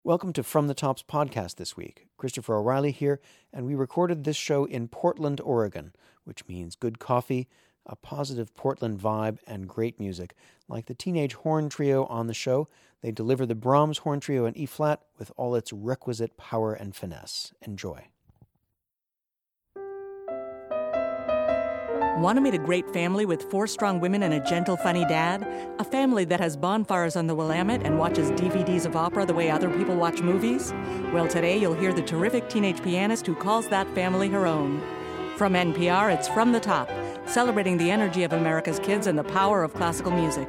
Welcome to From the Tops podcast this week. Christopher O'Reilly here, and we recorded this show in Portland, Oregon, which means good coffee, a positive Portland vibe, and great music. Like the Teenage Horn Trio on the show, they deliver the Brahms Horn Trio in E-flat with all its requisite power and finesse. Enjoy. Want to meet a great family with 4 strong women and a gentle, funny dad? A family that has bonfires on the Willamette and watches DVDs of opera the way other people watch movies? Well, today you'll hear the terrific teenage pianist who calls that family her own. From NPR, it's From the Top, celebrating the energy of America's kids and the power of classical music.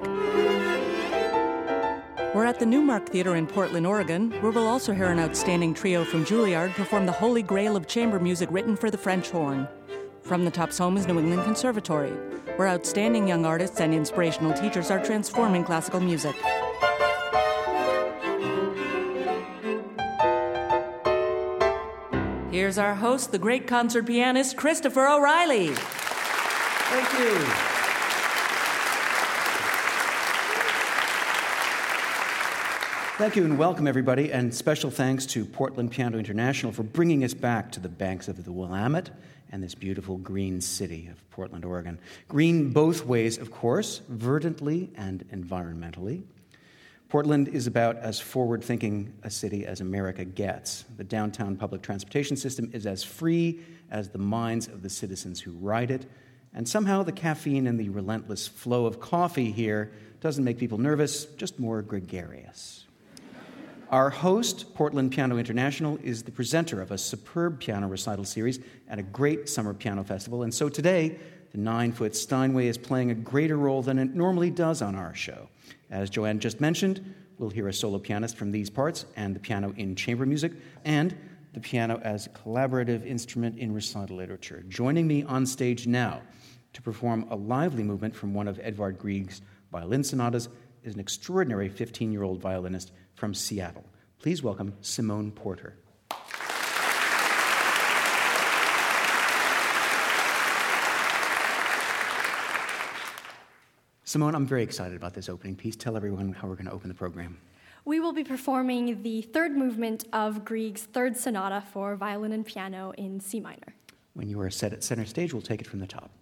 We're at the Newmark Theater in Portland, Oregon, where we'll also hear an outstanding trio from Juilliard perform the holy grail of chamber music written for the French horn. From the Top's home is New England Conservatory, where outstanding young artists and inspirational teachers are transforming classical music. Here's our host, the great concert pianist, Christopher O'Reilly. Thank you. Thank you and welcome, everybody, and special thanks to Portland Piano International for bringing us back to the banks of the Willamette and this beautiful green city of Portland, Oregon. Green both ways, of course, verdantly and environmentally. Portland is about as forward-thinking a city as America gets. The downtown public transportation system is as free as the minds of the citizens who ride it, and somehow the caffeine and the relentless flow of coffee here doesn't make people nervous, just more gregarious. Our host, Portland Piano International, is the presenter of a superb piano recital series at a great summer piano festival. And so today, the 9-foot Steinway is playing a greater role than it normally does on our show. As Joanne just mentioned, we'll hear a solo pianist from these parts and the piano in chamber music and the piano as a collaborative instrument in recital literature. Joining me on stage now to perform a lively movement from one of Edvard Grieg's violin sonatas is an extraordinary 15-year-old violinist from Seattle. Please welcome Simone Porter. Simone, I'm very excited about this opening piece. Tell everyone how we're going to open the program. We will be performing the third movement of Grieg's third sonata for violin and piano in C minor. When you are set at center stage, we'll take it from the top.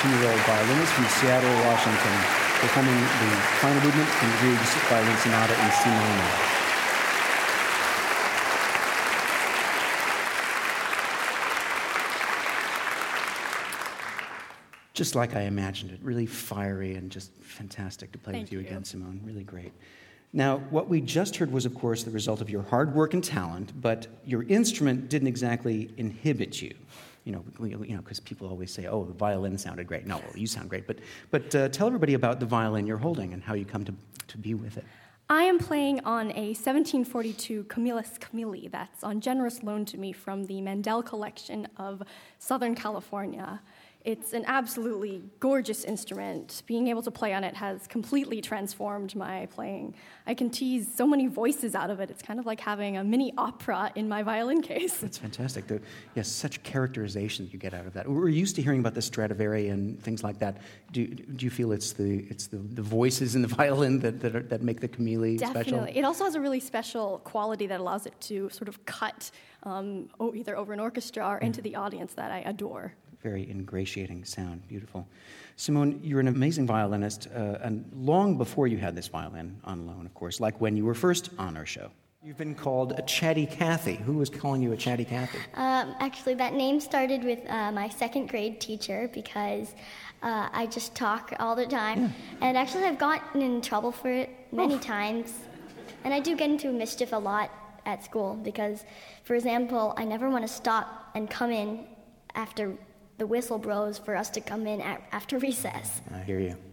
15-year-old violinist from Seattle, Washington, performing the final movement from Grieg's Violin Sonata in C minor. Just like I imagined it, really fiery and just fantastic to play with you again, Simone. Really great. Now, what we just heard was, of course, the result of your hard work and talent, but your instrument didn't exactly inhibit you. Because people always say, "Oh, the violin sounded great." No, well, you sound great. But tell everybody about the violin you're holding and how you come to be with it. I am playing on a 1742 Camillus Camilli that's on generous loan to me from the Mandel Collection of Southern California. It's an absolutely gorgeous instrument. Being able to play on it has completely transformed my playing. I can tease so many voices out of it. It's kind of like having a mini opera in my violin case. That's fantastic. Yes, such characterization you get out of that. We're used to hearing about the Stradivari and things like that. Do you feel it's the voices in the violin that make the Camilli special? Definitely. It also has a really special quality that allows it to sort of cut either over an orchestra or into the audience that I adore. Very ingratiating sound, beautiful. Simone, you're an amazing violinist, and long before you had this violin on loan, of course, like when you were first on our show. You've been called a Chatty Cathy. Who was calling you a Chatty Cathy? Actually, that name started with my second grade teacher because I just talk all the time. Yeah. And actually, I've gotten in trouble for it many times. And I do get into mischief a lot at school because, for example, I never want to stop and come in after the whistle blows for us to come in after recess. I hear you.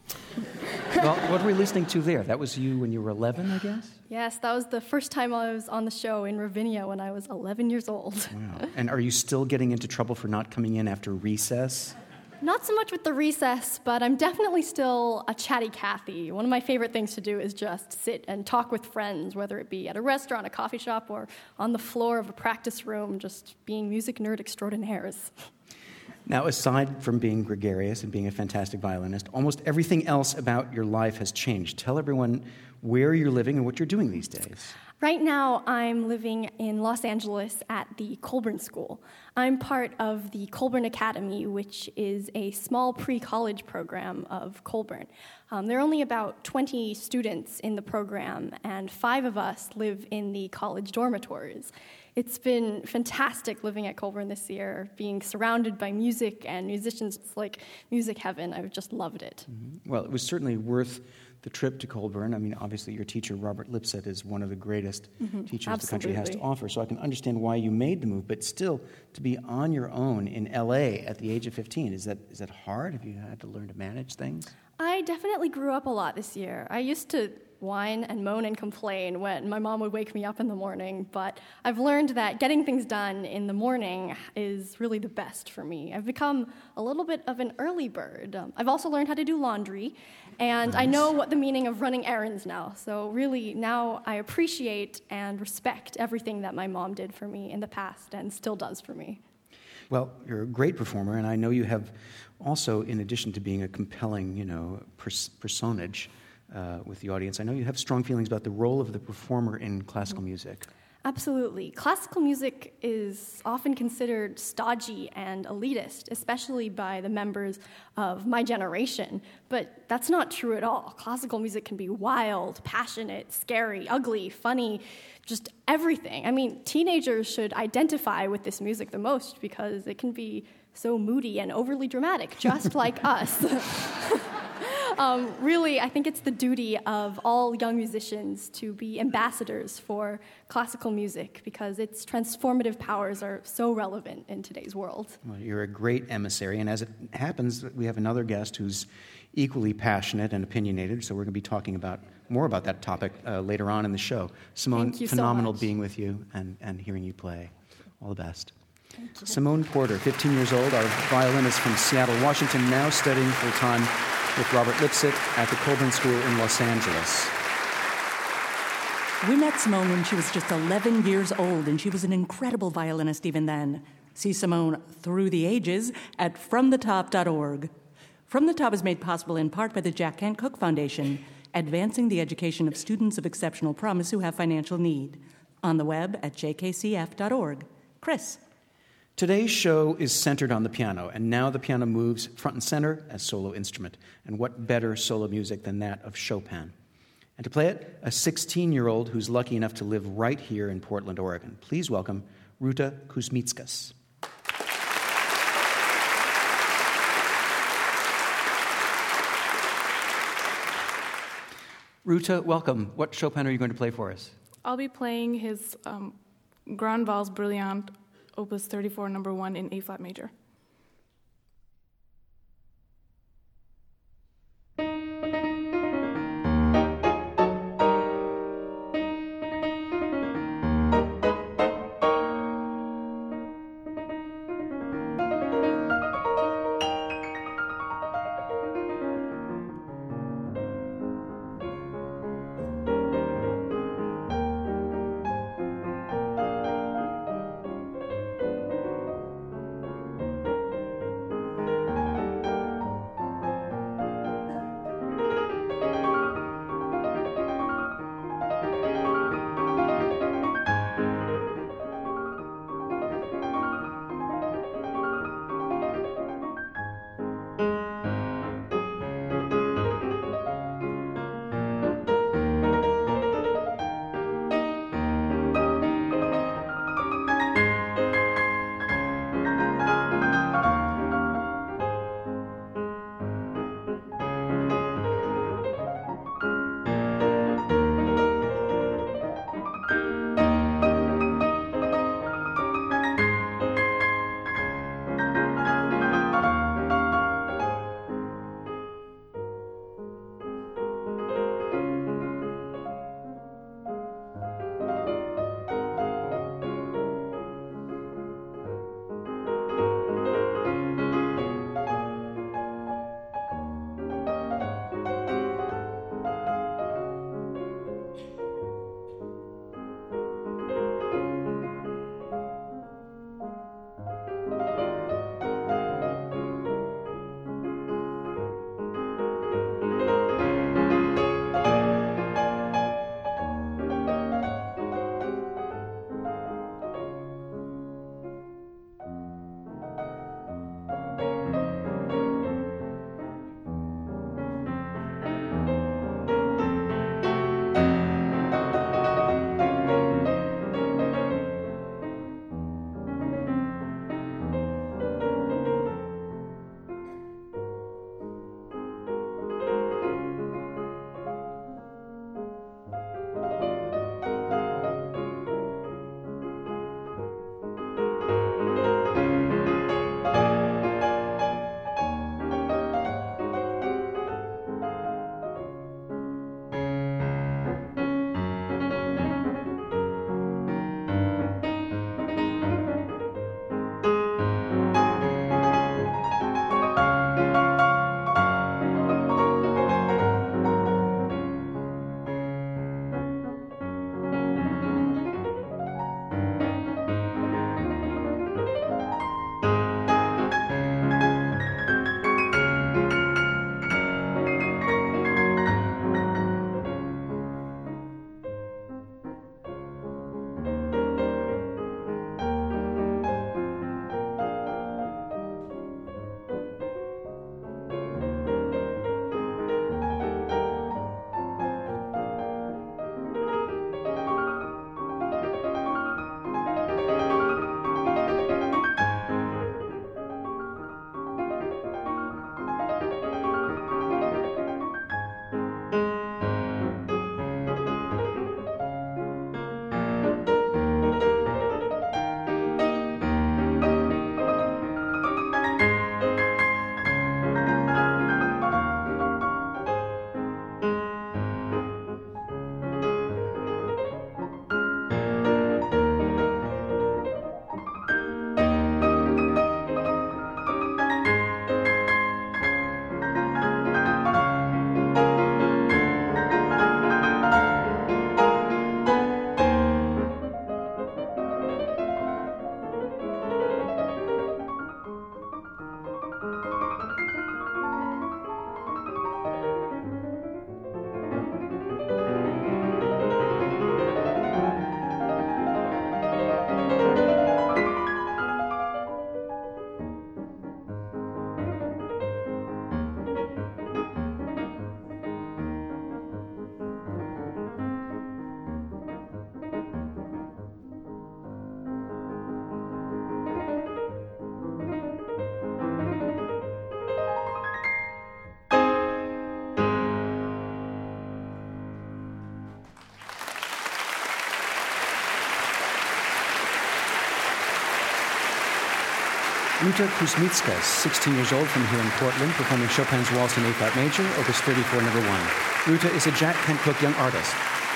Well, what were we listening to there? That was you when you were 11, I guess? Yes, that was the first time I was on the show in Ravinia when I was 11 years old. Wow. And are you still getting into trouble for not coming in after recess? Not so much with the recess, but I'm definitely still a Chatty Cathy. One of my favorite things to do is just sit and talk with friends, whether it be at a restaurant, a coffee shop, or on the floor of a practice room, just being music nerd extraordinaires. Now, aside from being gregarious and being a fantastic violinist, almost everything else about your life has changed. Tell everyone where you're living and what you're doing these days. Right now, I'm living in Los Angeles at the Colburn School. I'm part of the Colburn Academy, which is a small pre-college program of Colburn. There are only about 20 students in the program, and 5 of us live in the college dormitories. It's been fantastic living at Colburn this year, being surrounded by music and musicians. It's like music heaven. I've just loved it. Mm-hmm. Well, it was certainly worth the trip to Colburn. I mean, obviously, your teacher, Robert Lipset, is one of the greatest teachers the country has to offer, so I can understand why you made the move. But still, to be on your own in L.A. at the age of 15, is that hard? Have you had to learn to manage things? I definitely grew up a lot this year. I used to whine and moan and complain when my mom would wake me up in the morning, but I've learned that getting things done in the morning is really the best for me. I've become a little bit of an early bird. I've also learned how to do laundry, and nice. I know what the meaning of running errands now, so really now I appreciate and respect everything that my mom did for me in the past and still does for me. Well, you're a great performer, and I know you have also, in addition to being a compelling, personage, with the audience, I know you have strong feelings about the role of the performer in classical music. Absolutely. Classical music is often considered stodgy and elitist, especially by the members of my generation. But that's not true at all. Classical music can be wild, passionate, scary, ugly, funny, just everything. I mean, teenagers should identify with this music the most because it can be so moody and overly dramatic, just like us. Really, I think it's the duty of all young musicians to be ambassadors for classical music because its transformative powers are so relevant in today's world. Well, you're a great emissary, and as it happens, we have another guest who's equally passionate and opinionated, so we're going to be talking more about that topic later on in the show. Simone, phenomenal being with you and hearing you play. All the best. Simone Porter, 15 years old, our violinist from Seattle, Washington, now studying full-time with Robert Lipset at the Colburn School in Los Angeles. We met Simone when she was just 11 years old, and she was an incredible violinist even then. See Simone through the ages at FromTheTop.org. From the Top is made possible in part by the Jack Kent Cooke Foundation, advancing the education of students of exceptional promise who have financial need. On the web at jkcf.org. Chris. Today's show is centered on the piano, and now the piano moves front and center as solo instrument. And what better solo music than that of Chopin? And to play it, a 16-year-old who's lucky enough to live right here in Portland, Oregon. Please welcome Ruta Kuzmickas. Ruta, welcome. What Chopin are you going to play for us? I'll be playing his Grand Valse Brillante, Opus 34, number 1 in A-flat major. Ruta Kuzmicka is 16 years old from here in Portland, performing Chopin's Waltz in A-flat major, Opus 34, number 1. Ruta is a Jack Kent Cooke Young Artist.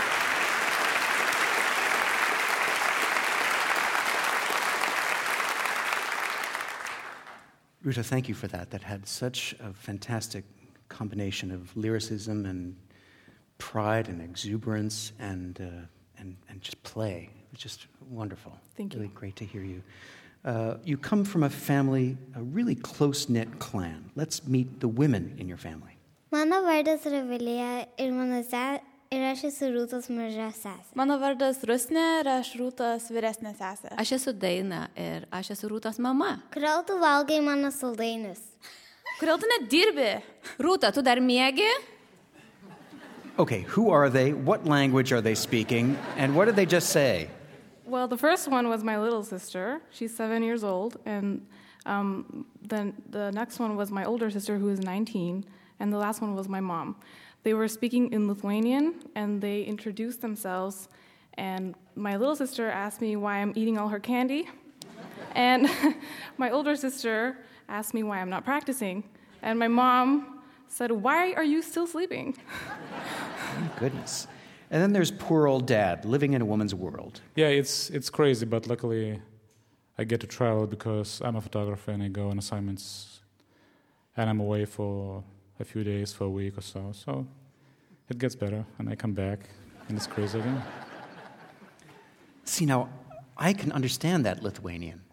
Ruta, thank you for that. That had such a fantastic combination of lyricism and pride and exuberance and just play. It was just wonderful. Thank you. Really great to hear you. You come from a family, a really close-knit clan. Let's meet the women in your family. Mano vardas yra Vilija ir ir aš esu Rūtos maža sesė. Mano vardas Rusnė ir aš Rūtos vyresnė sesė. Aš esu Daina ir aš esu Rūtos mama. Kodėl tu valgai mano saldainius? Kodėl tu nedirbi? Rūta, tu dar miegi? Okay, who are they? What language are they speaking? And what did they just say? Well, the first one was my little sister. She's 7 years old. And then the next one was my older sister, who is 19. And the last one was my mom. They were speaking in Lithuanian, and they introduced themselves. And my little sister asked me why I'm eating all her candy. And my older sister asked me why I'm not practicing. And my mom said, "Why are you still sleeping?" Oh, goodness. And then there's poor old dad living in a woman's world. Yeah, it's crazy, but luckily I get to travel because I'm a photographer and I go on assignments and I'm away for a few days, for a week or so. So it gets better and I come back and it's crazy again. See, now, I can understand that Lithuanian.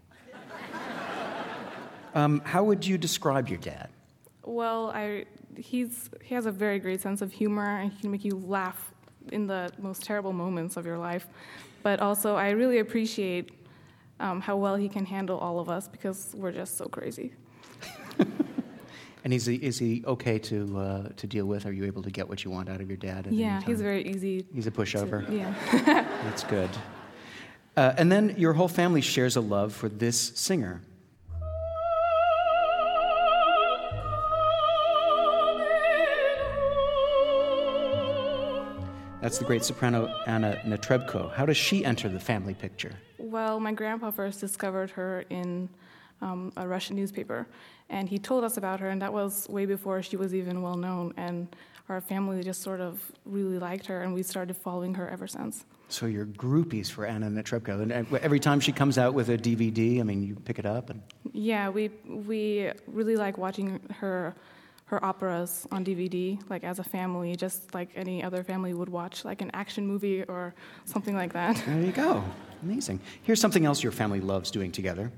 How would you describe your dad? Well, he has a very great sense of humor, and he can make you laugh in the most terrible moments of your life. But also, I really appreciate how well he can handle all of us because we're just so crazy. And is he okay to deal with? Are you able to get what you want out of your dad? At any time? He's very easy. He's a pushover. Yeah. That's good. And then your whole family shares a love for this singer. That's the great soprano Anna Netrebko. How does she enter the family picture? Well, my grandpa first discovered her in a Russian newspaper, and he told us about her, and that was way before she was even well known, and our family just sort of really liked her, and we started following her ever since. So you're groupies for Anna Netrebko, and every time she comes out with a DVD, I mean, you pick it up? And Yeah, we really like watching her operas on DVD, like as a family, just like any other family would watch, like an action movie or something like that. There you go. Amazing. Here's something else your family loves doing together.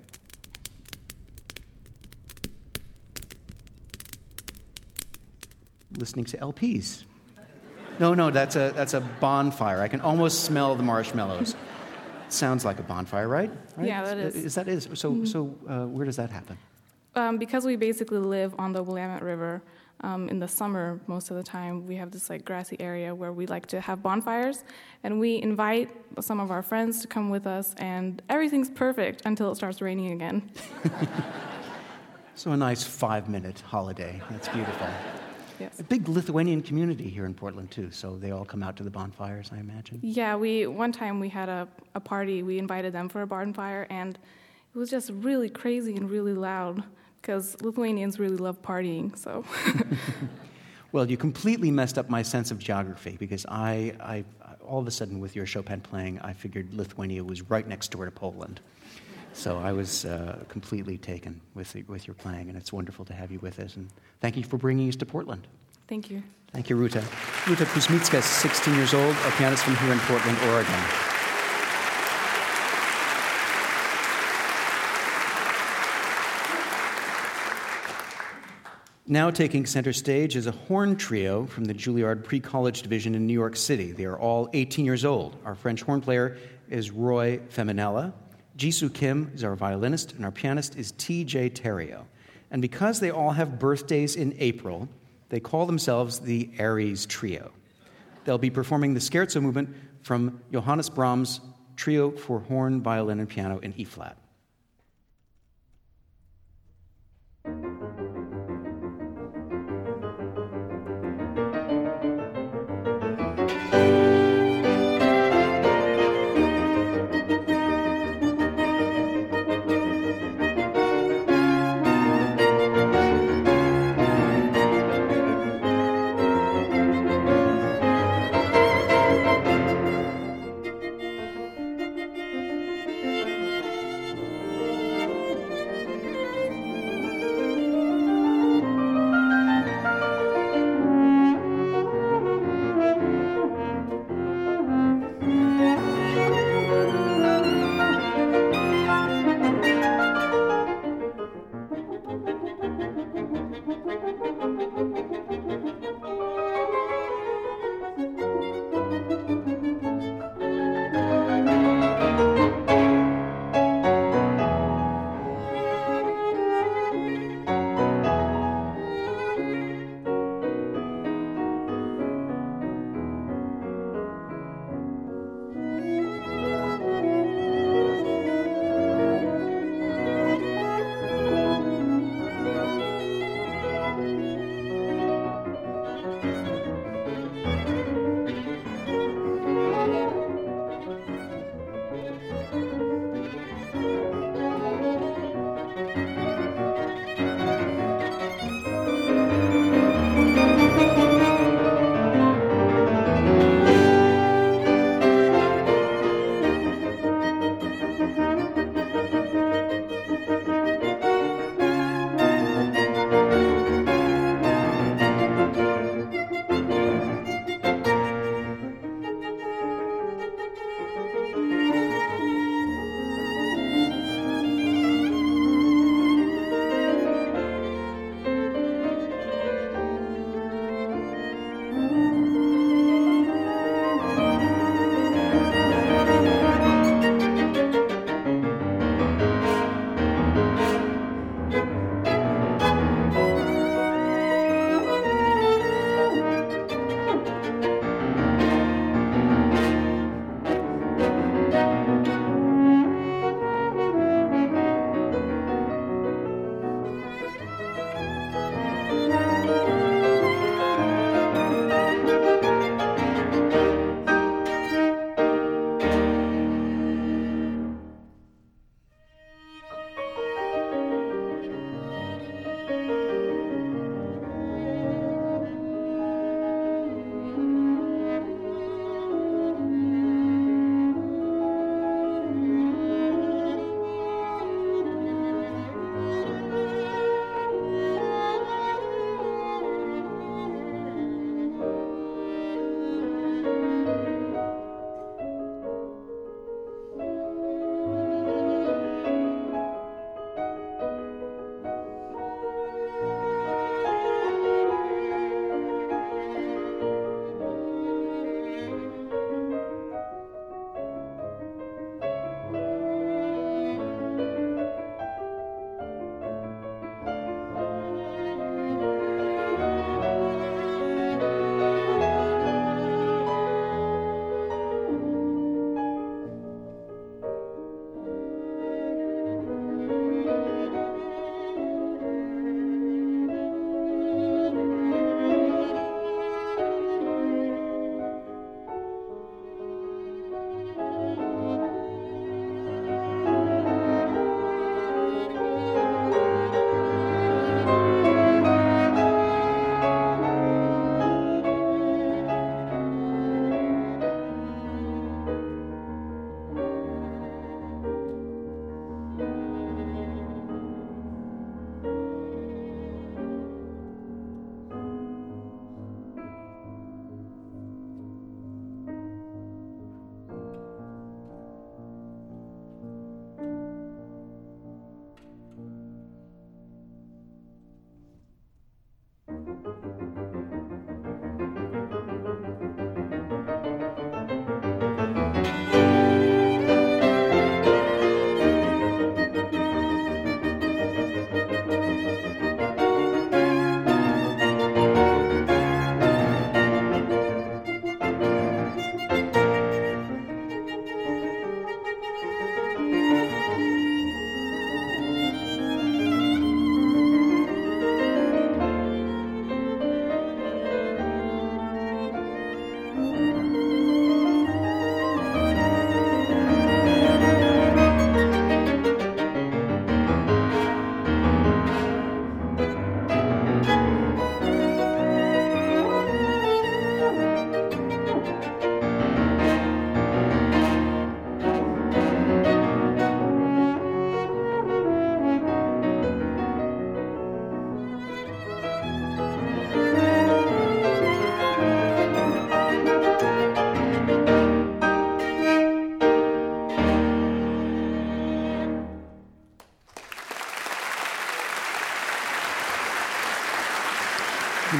Listening to LPs. No, that's a bonfire. I can almost smell the marshmallows. Sounds like a bonfire, right? Yeah, that is. So where does that happen? Because we basically live on the Willamette River, in the summer, most of the time, we have this like grassy area where we like to have bonfires, and we invite some of our friends to come with us, and everything's perfect until it starts raining again. So a nice 5-minute holiday. That's beautiful. Yes. A big Lithuanian community here in Portland, too, so they all come out to the bonfires, I imagine. Yeah, one time we had a party. We invited them for a bonfire, and it was just really crazy and really loud because Lithuanians really love partying, so... Well, you completely messed up my sense of geography because I all of a sudden, with your Chopin playing, I figured Lithuania was right next door to Poland. So I was completely taken with your playing, and it's wonderful to have you with us. And thank you for bringing us to Portland. Thank you. Thank you, Ruta. Ruta Kuzmicka is 16 years old, a pianist from here in Portland, Oregon. Now taking center stage is a horn trio from the Juilliard Pre-College Division in New York City. They are all 18 years old. Our French horn player is Roy Feminella. Jisoo Kim is our violinist, and our pianist is T.J. Terrio. And because they all have birthdays in April, they call themselves the Aries Trio. They'll be performing the Scherzo movement from Johannes Brahms' Trio for Horn, Violin, and Piano in E-flat.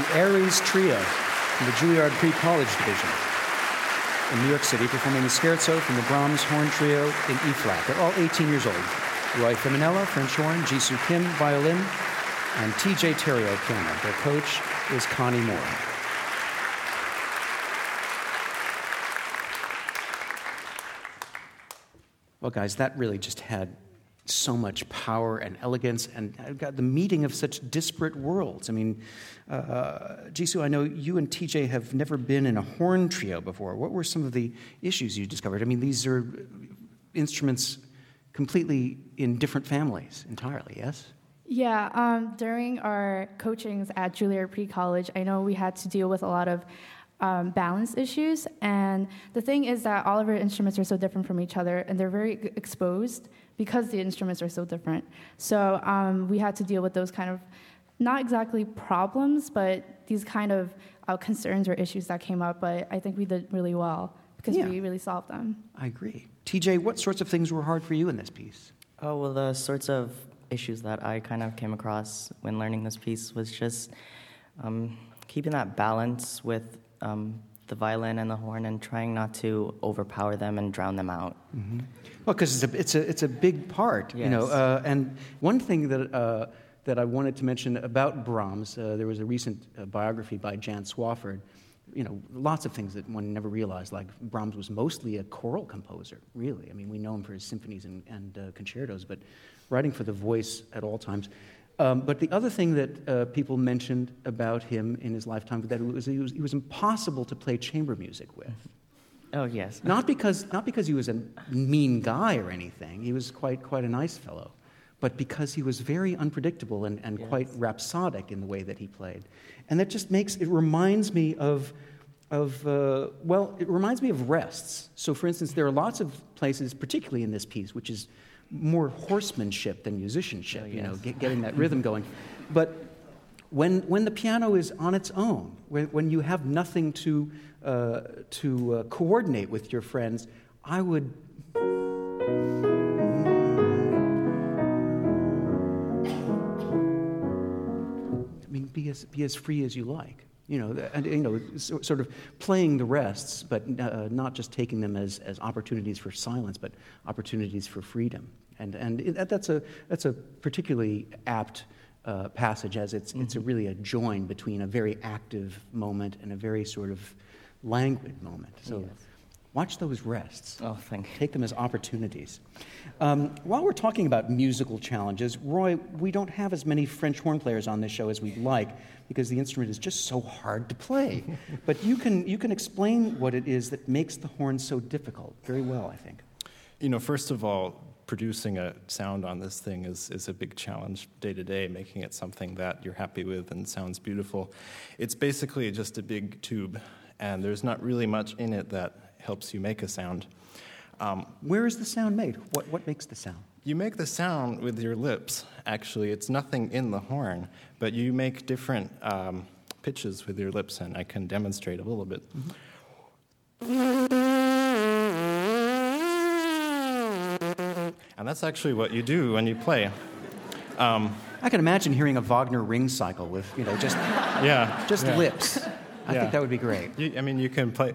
Aries Trio from the Juilliard Pre-College Division in New York City, performing the scherzo from the Brahms Horn Trio in E-flat. They're all 18 years old. Roy Feminella, French horn, Jisoo Kim, violin, and TJ Terrio, piano. Their coach is Connie Moore. Well, guys, that really just had so much power and elegance, and I've got the meeting of such disparate worlds. I mean, Jisoo, I know you and TJ have never been in a horn trio before. What were some of the issues you discovered? I mean, these are instruments completely in different families entirely, yes? Yeah, during our coachings at Juilliard Pre-College, I know we had to deal with a lot of balance issues, and the thing is that all of our instruments are so different from each other, and they're very exposed because the instruments are so different. So we had to deal with those kind of, not exactly problems, but these kind of concerns or issues that came up, but I think we did really well because we really solved them. I agree. TJ, what sorts of things were hard for you in this piece? Oh, well, the sorts of issues that I kind of came across when learning this piece was just keeping that balance with the violin and the horn and trying not to overpower them and drown them out. Mm-hmm. Well, because it's a big part, yes. You know. And one thing that I wanted to mention about Brahms, there was a recent biography by Jan Swafford. You know, lots of things that one never realized, like Brahms was mostly a choral composer, really. I mean, we know him for his symphonies and concertos, but writing for the voice at all times. But the other thing that people mentioned about him in his lifetime that he was impossible to play chamber music with. Oh, yes. Not because he was a mean guy or anything. He was quite a nice fellow, but because he was very unpredictable and yes. quite rhapsodic in the way that he played. And that just reminds me of rests. So, for instance, there are lots of places, particularly in this piece, which is more horsemanship than musicianship, yes. you know, getting that rhythm going. But when the piano is on its own, when you have nothing to coordinate with your friends, I would be as free as you like, you know, and you know, sort of playing the rests, but not just taking them as opportunities for silence, but opportunities for freedom. And that's a particularly apt passage, as it's really a join between a very active moment and a very sort of languid moment. So. Yes. Watch those rests. Oh, thank you. Take them as opportunities. While we're talking about musical challenges, Roy, we don't have as many French horn players on this show as we'd like because the instrument is just so hard to play. But you can explain what it is that makes the horn so difficult very well, I think. You know, first of all, producing a sound on this thing is a big challenge day to day, making it something that you're happy with and sounds beautiful. It's basically just a big tube, and there's not really much in it that helps you make a sound. Where is the sound made? What makes the sound? You make the sound with your lips, actually. It's nothing in the horn, but you make different pitches with your lips, and I can demonstrate a little bit. Mm-hmm. And that's actually what you do when you play. I can imagine hearing a Wagner ring cycle with, you know, just lips. I think that would be great. You can play,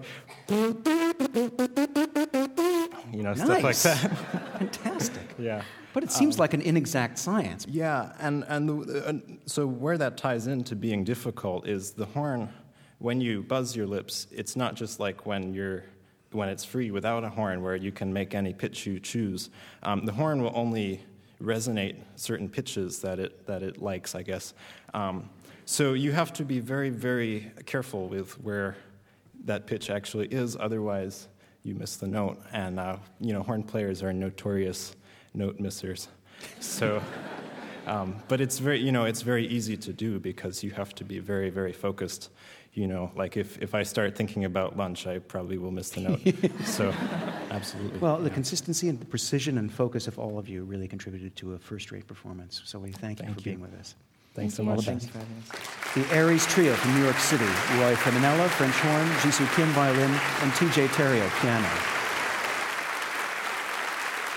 you know, nice. Stuff like that. Fantastic. Yeah. But it seems like an inexact science. Yeah, and so where that ties into being difficult is the horn. When you buzz your lips, it's not just like when it's free without a horn, where you can make any pitch you choose. The horn will only resonate certain pitches that it likes, I guess. So you have to be very, very careful with where that pitch actually is, otherwise you miss the note. And horn players are notorious note missers. So, but it's very easy to do because you have to be very, very focused. You know, like if I start thinking about lunch, I probably will miss the note. So, absolutely. Well, the consistency and the precision and focus of all of you really contributed to a first-rate performance. So we thank you for being with us. Thanks so much. Thanks for having us. The Aries Trio from New York City: Roy Feminella, French horn; Jisoo Kim, violin; and TJ Terrio, piano.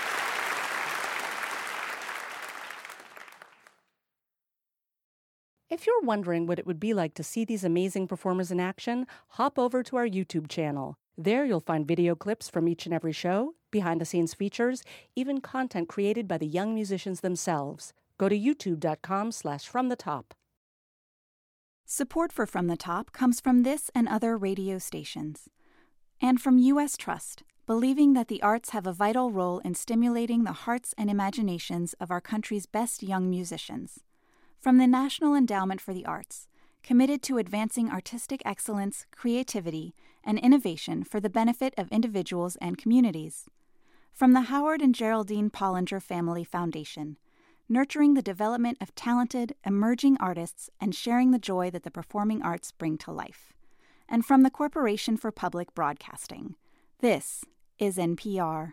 If If you're wondering what it would be like to see these amazing performers in action, hop over to our YouTube channel. There you'll find video clips from each and every show, behind-the-scenes features, even content created by the young musicians themselves. Go to youtube.com/fromthetop. Support for From the Top comes from this and other radio stations. And from U.S. Trust, believing that the arts have a vital role in stimulating the hearts and imaginations of our country's best young musicians. From the National Endowment for the Arts, committed to advancing artistic excellence, creativity, and innovation for the benefit of individuals and communities. From the Howard and Geraldine Pollinger Family Foundation, nurturing the development of talented, emerging artists and sharing the joy that the performing arts bring to life. And from the Corporation for Public Broadcasting, this is NPR.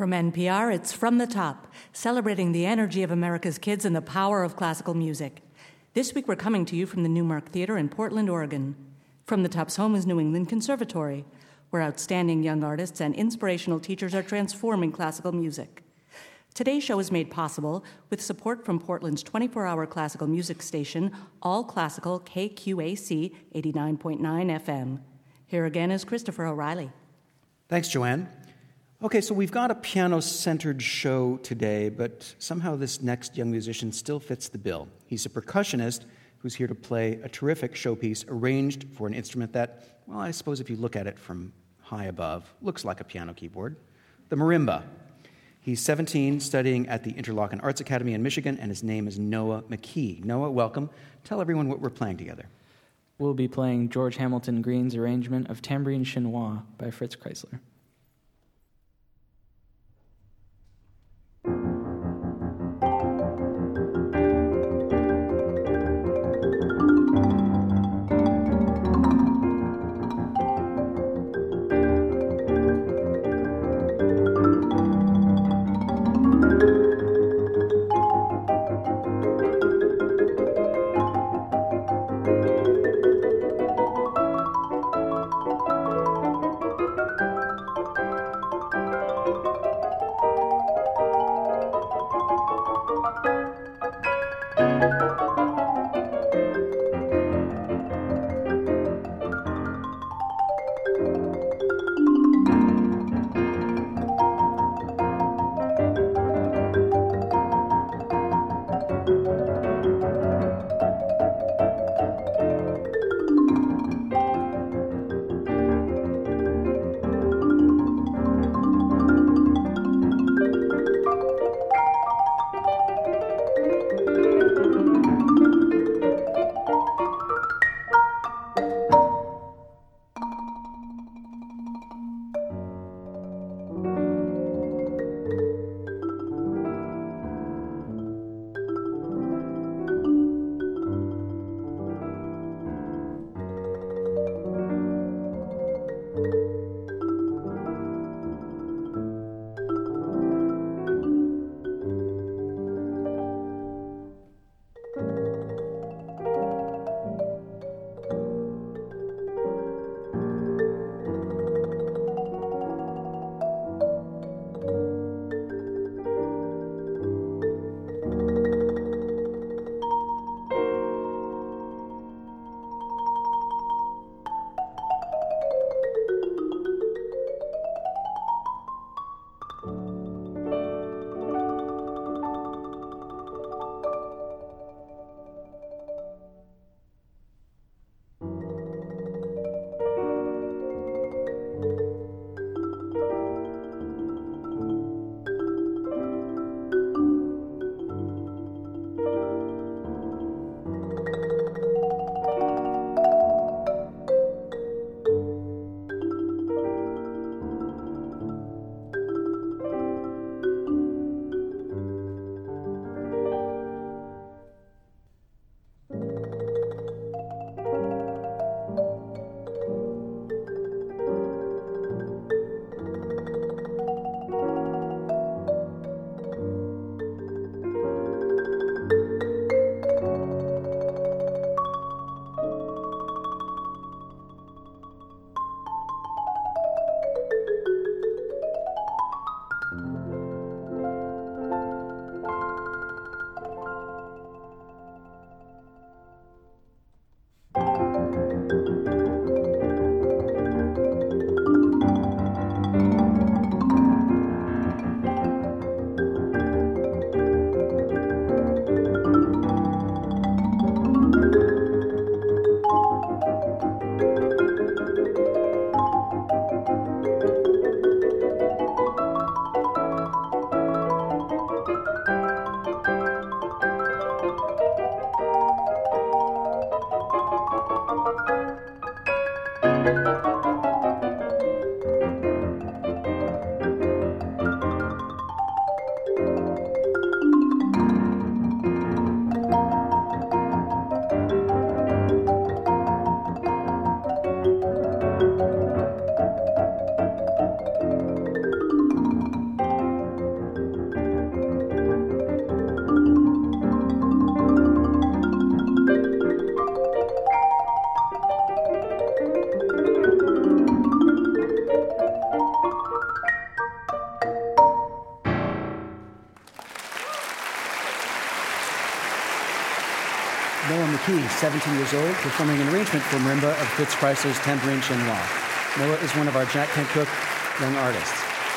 From NPR, it's From the Top, celebrating the energy of America's kids and the power of classical music. This week we're coming to you from the Newmark Theater in Portland, Oregon. From the Top's home is New England Conservatory, where outstanding young artists and inspirational teachers are transforming classical music. Today's show is made possible with support from Portland's 24-hour classical music station, All Classical KQAC 89.9 FM. Here again is Christopher O'Reilly. Thanks, Joanne. Okay, so we've got a piano-centered show today, but somehow this next young musician still fits the bill. He's a percussionist who's here to play a terrific showpiece arranged for an instrument that, well, I suppose if you look at it from high above, looks like a piano keyboard, the marimba. He's 17, studying at the Interlochen Arts Academy in Michigan, and his name is Noah McKee. Noah, welcome. Tell everyone what we're playing together. We'll be playing George Hamilton Green's arrangement of Tambourine Chinois by Fritz Kreisler. Noah McKee, 17 years old, performing an arrangement for marimba of Fritz Kreisler's Tambourine Chinois. Noah is one of our Jack Kent Cooke young artists.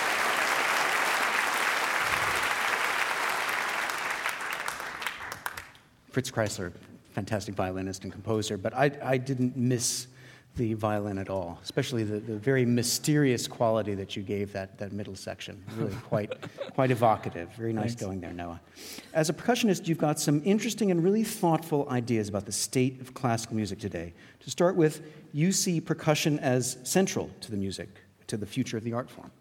Fritz Kreisler, fantastic violinist and composer, but I didn't miss the violin at all, especially the very mysterious quality that you gave that middle section. Really quite evocative. Very nice Thanks. going there, Noah. As a percussionist, you've got some interesting and really thoughtful ideas about the state of classical music today. To start with, you see percussion as central to the music, to the future of the art form.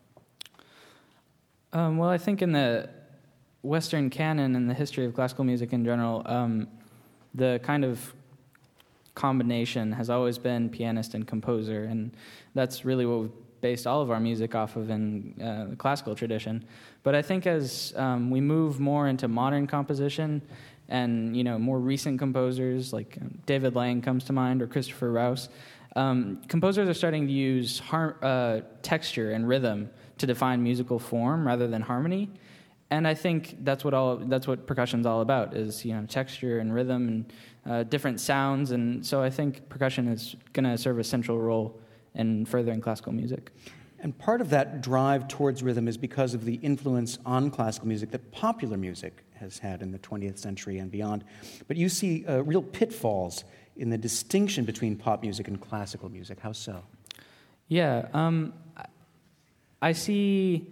Well, I think in the Western canon and the history of classical music in general, the kind of combination has always been pianist and composer, and that's really what we've based all of our music off of in the classical tradition. But I think as we move more into modern composition and more recent composers like David Lang comes to mind, or Christopher Rouse, composers are starting to use texture and rhythm to define musical form rather than harmony. And I think that's what percussion's all about, is texture and rhythm and different sounds. And so I think percussion is going to serve a central role in furthering classical music. And part of that drive towards rhythm is because of the influence on classical music that popular music has had in the 20th century and beyond. But you see real pitfalls in the distinction between pop music and classical music. How so? Yeah, I see...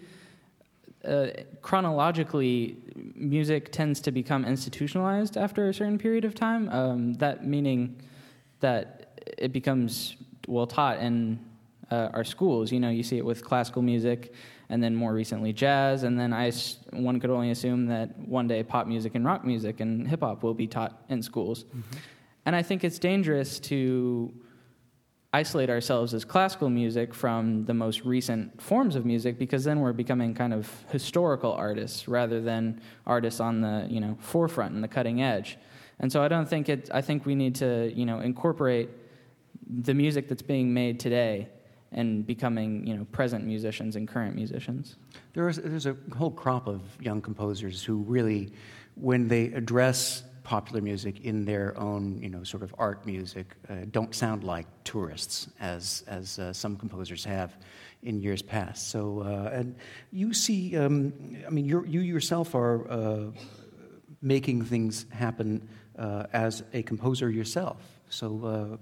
chronologically, music tends to become institutionalized after a certain period of time. That meaning that it becomes taught in our schools. You see it with classical music, and then more recently jazz, and then one could only assume that one day pop music and rock music and hip hop will be taught in schools. Mm-hmm. And I think it's dangerous to isolate ourselves as classical music from the most recent forms of music, because then we're becoming kind of historical artists rather than artists on the forefront and the cutting edge. And so I think we need to incorporate the music that's being made today and becoming present musicians and current musicians. There's a whole crop of young composers who really, when they address popular music in their own, sort of art music, don't sound like tourists as some composers have in years past. So, and you see, you yourself are making things happen as a composer yourself. So,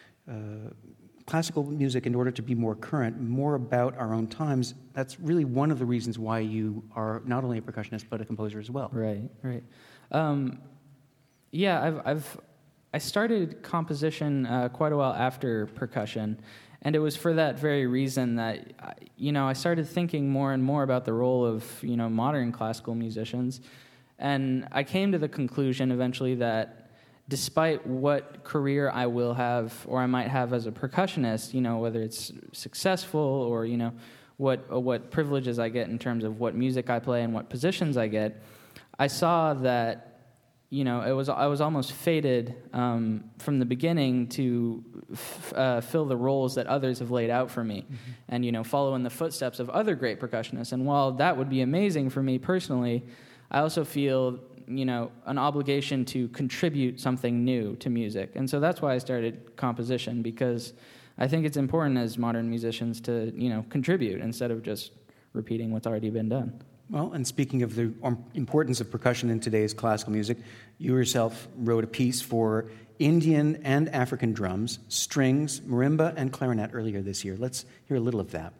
classical music, in order to be more current, more about our own times, that's really one of the reasons why you are not only a percussionist but a composer as well. Right. Yeah, I started composition quite a while after percussion, and it was for that very reason that I started thinking more and more about the role of modern classical musicians, and I came to the conclusion eventually that despite what career I will have or I might have as a percussionist, whether it's successful or what privileges I get in terms of what music I play and what positions I get, I saw that I was almost fated from the beginning to fill the roles that others have laid out for me, mm-hmm. and follow in the footsteps of other great percussionists. And while that would be amazing for me personally, I also feel an obligation to contribute something new to music. And so that's why I started composition, because I think it's important as modern musicians to contribute instead of just repeating what's already been done. Well, and speaking of the importance of percussion in today's classical music, you yourself wrote a piece for Indian and African drums, strings, marimba, and clarinet earlier this year. Let's hear a little of that.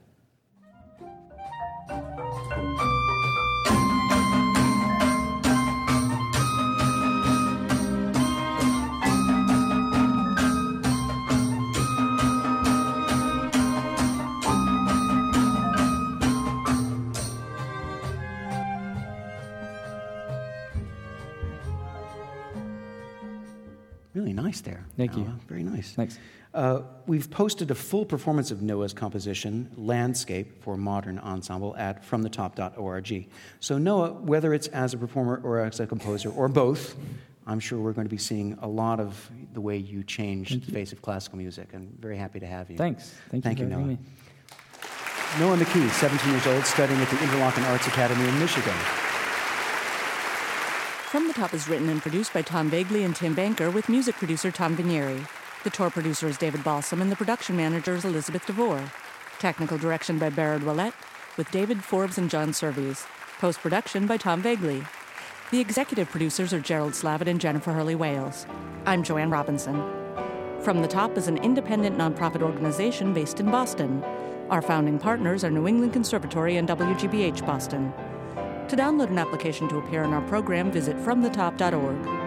Really nice there. Thank you. Very nice. Thanks. We've posted a full performance of Noah's composition, Landscape for Modern Ensemble, at fromthetop.org. So Noah, whether it's as a performer or as a composer, or both, I'm sure we're going to be seeing a lot of the way you changed the face of classical music, and very happy to have you. Thanks. Thank you, Noah. Me. Noah McKee, 17 years old, studying at the Interlochen Arts Academy in Michigan. From the Top is written and produced by Tom Vagley and Tim Banker with music producer Tom Vinieri. The tour producer is David Balsam and the production manager is Elizabeth DeVore. Technical direction by Barrett Willett with David Forbes and John Surveys. Post-production by Tom Vagley. The executive producers are Gerald Slavitt and Jennifer Hurley-Wales. I'm Joanne Robinson. From the Top is an independent nonprofit organization based in Boston. Our founding partners are New England Conservatory and WGBH Boston. To download an application to appear in our program, visit fromthetop.org.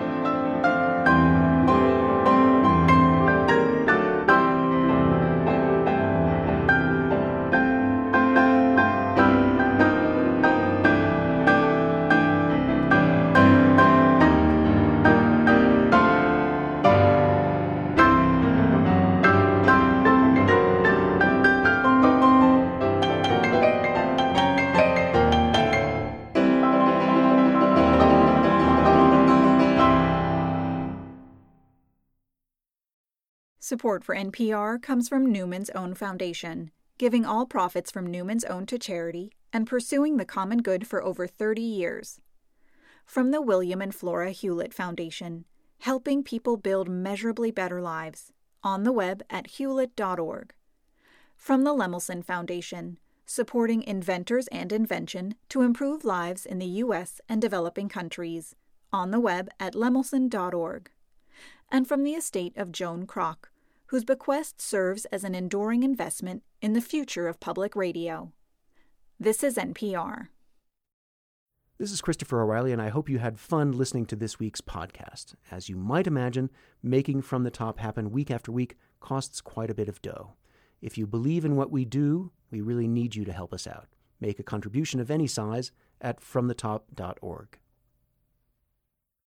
Support for NPR comes from Newman's Own Foundation, giving all profits from Newman's Own to charity and pursuing the common good for over 30 years. From the William and Flora Hewlett Foundation, helping people build measurably better lives, on the web at hewlett.org. From the Lemelson Foundation, supporting inventors and invention to improve lives in the U.S. and developing countries, on the web at lemelson.org. And from the estate of Joan Kroc, whose bequest serves as an enduring investment in the future of public radio. This is NPR. This is Christopher O'Reilly, and I hope you had fun listening to this week's podcast. As you might imagine, making From the Top happen week after week costs quite a bit of dough. If you believe in what we do, we really need you to help us out. Make a contribution of any size at fromthetop.org.